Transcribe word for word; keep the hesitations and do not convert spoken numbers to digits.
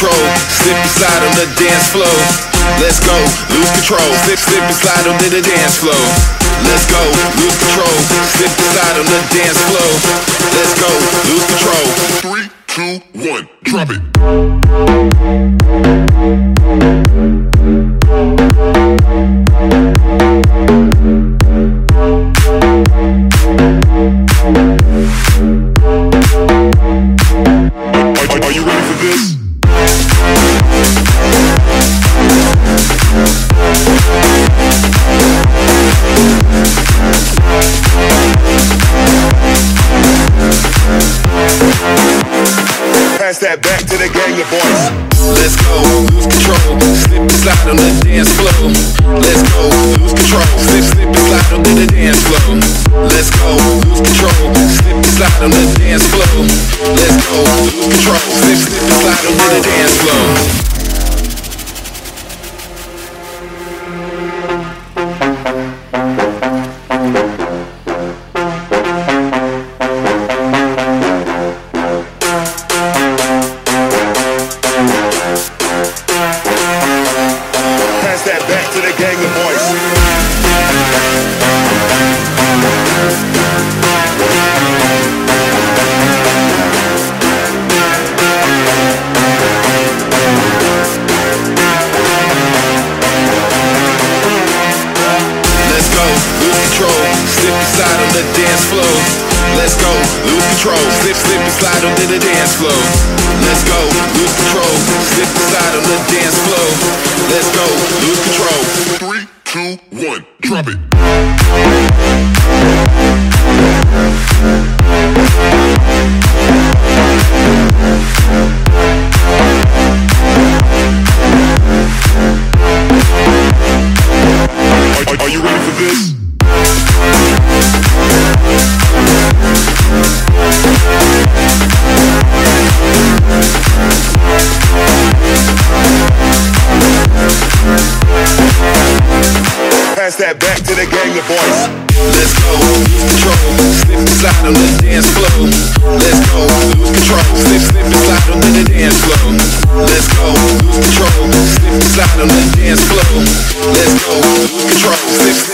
control, slip and slide on the dance floor. Let's go, lose control, slip, slip and slide on the dance floor. Let's go, lose control, slip and slide on the dance floor. Let's go, lose control. Three, two, one, drop it. Are, are you ready for this? Pass that back to the gang of boys. Let's go, lose control, slip and slide on the dance floor. Let's go, lose control, slip, slip and slide on the dance floor. Let's go, lose control, slip and slide on the dance floor. Let's go, lose control, slip, slip and slide on the dance floor. Dance floor. Let's go, lose control, slip, slip and slide onto the dance floor. Let's go, lose control, slip and slide on the dance floor. Let's go, lose control. Three, two, one, drop it. Are, are you ready for this? Pass that back to the gang of boys. Let's go, lose control, slip and slide on the dance floor. Let's go, lose control, slip, slip and slide on the dance floor. Let's go, lose control, slip and slide on the dance floor. Let's go, lose control, slip, slip